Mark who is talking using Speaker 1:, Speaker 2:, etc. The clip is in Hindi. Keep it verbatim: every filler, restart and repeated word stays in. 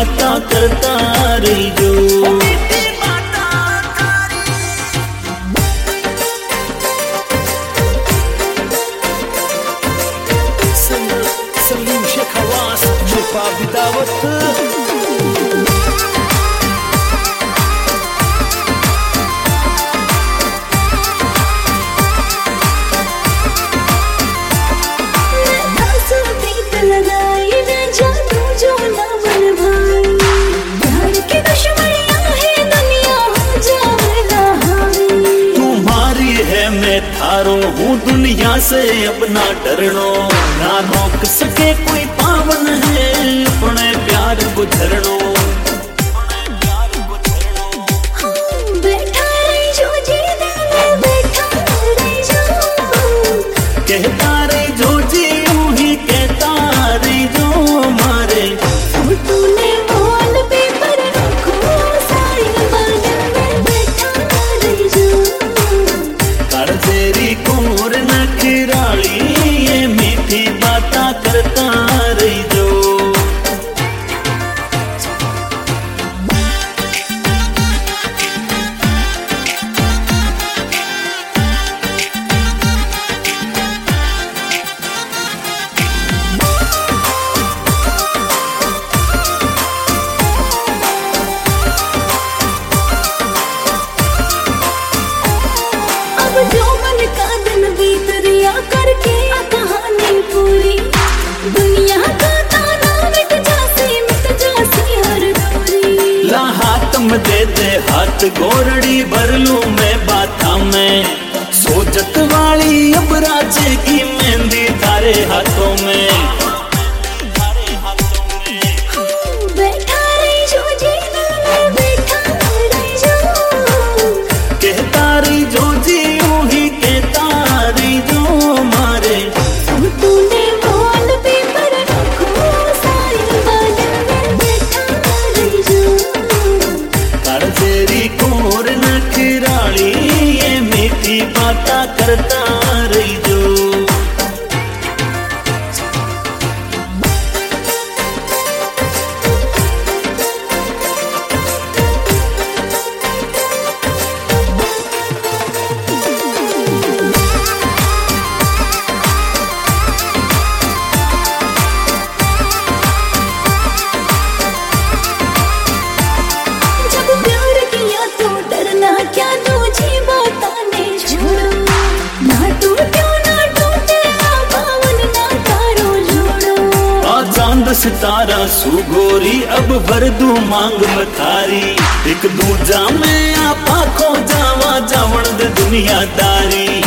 Speaker 1: बाता करता रही जो। सलीम शेख हवास छुपा बिदावत। मैं थारो हूँ दुनिया से अपना डरनो, ना रोक सके कोई पावन है अपने प्यार को झरनो।
Speaker 2: बैठा रही जो जी में बैठा रही जो,
Speaker 1: कहता रही जो जी यूं ही कहता रही जो मारे।
Speaker 2: तूने वॉल पेपर रखो सारी बादल में बैठा रही जो।
Speaker 1: तेरी कोर नखराली ये मीठी बाता करता रही जो।
Speaker 2: अब जो मन का दिन बीत रिया करके कहानी पूरी, दुनिया का ताना मिट जासी मिट जासी हर दूरी।
Speaker 1: ला हाथ में दे दे हाथ गोरड़ी भर लूं मैं बाथा में, सोचत वाली अब राजे की मेहंदी तारे हाथों में।
Speaker 2: बैठा रही जो जी में बैठा रही जो,
Speaker 1: कहता रही जो जी यूं ही कहता रही जो मारे।
Speaker 2: तूने वॉल पेपर रखो सारी बादल में बैठा रही जो।
Speaker 1: कर तेरी कोर नखराली ये मीठी बाता करता रही जो।
Speaker 2: क्या तुझे बताने छोड़ो, ना टूटो ना टूटे पावन ना तारो जोड़ो।
Speaker 1: आ चांद सितारा सुगोरी अब भर दूं मांग मथारी, एक दूजा में आपा खो जावा जावण दे दुनियादारी।